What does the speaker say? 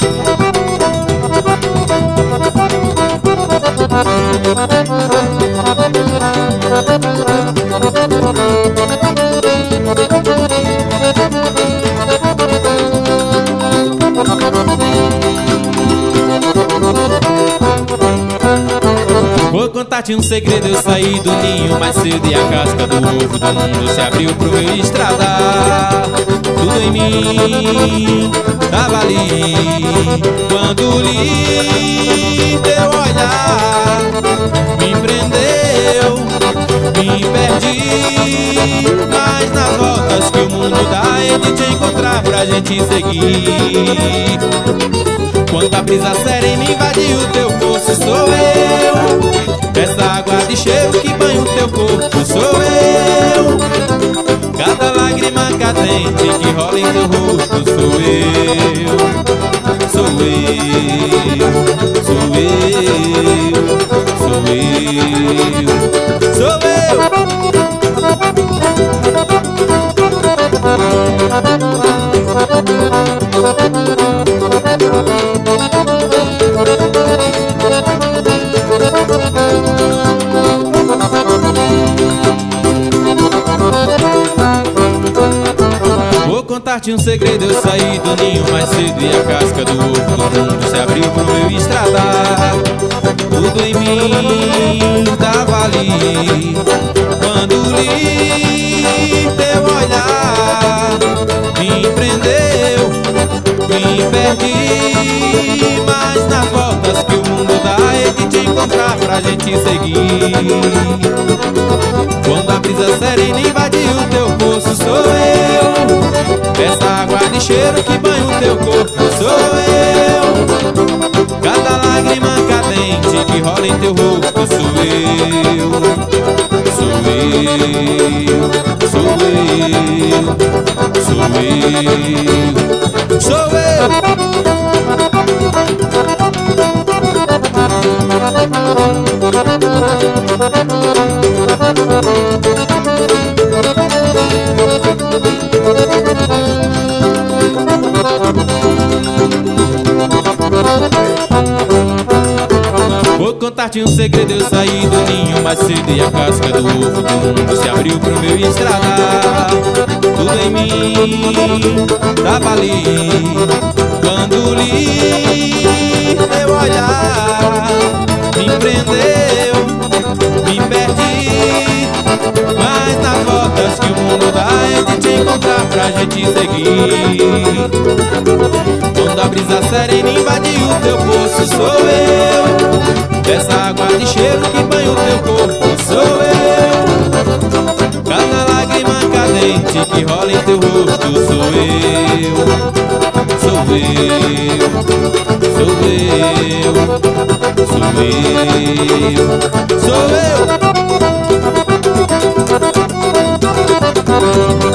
Vou contar-te um segredo, eu saí do ninho mais cedo e a casca do ovo do mundo se abriu pro meu estradar. Tudo em mim tava ali quando li teu olhar. Me prendeu, me perdi, mas nas voltas que o mundo dá é de te encontrar pra gente seguir. Quando a brisa serena invadiu teu corpo, sou eu. Essa água de cheiro que banha o teu corpo, sou eu. Cada lágrima cadente que rola em teu rosto, sou eu. Sou eu, sou eu, sou eu, sou eu. Vou contar-te um segredo, eu saí do ninho mais cedo e a casca do ovo do mundo se abriu pro meu estradar. Tudo em mim tava ali quando li teu olhar. Me prendeu, me perdi, mas nas voltas que o mundo dá é de te encontrar pra gente seguir. Quando a brisa serena invadiu teu poço, sou eu. Essa água de cheiro que banha o teu corpo, sou eu. Cada lágrima cadente que rola em teu rosto, sou eu. Sou eu, sou eu, sou eu, sou eu. Vou contar-te um segredo, eu saí do ninho mais cedo e a casca do ovo do mundo se abriu pro meu estradar. Tudo em mim tava ali quando li teu olhar. Me prendeu, me perdi, mas nas voltas que o mundo dá é de te encontrar pra gente seguir. Quando a brisa serena invadiu teu poço, sou eu. Essa água de cheiro que banha o teu corpo, sou eu. Cada lágrima cadente que rola em teu rosto, sou eu. Sou eu, sou eu, sou eu, sou eu.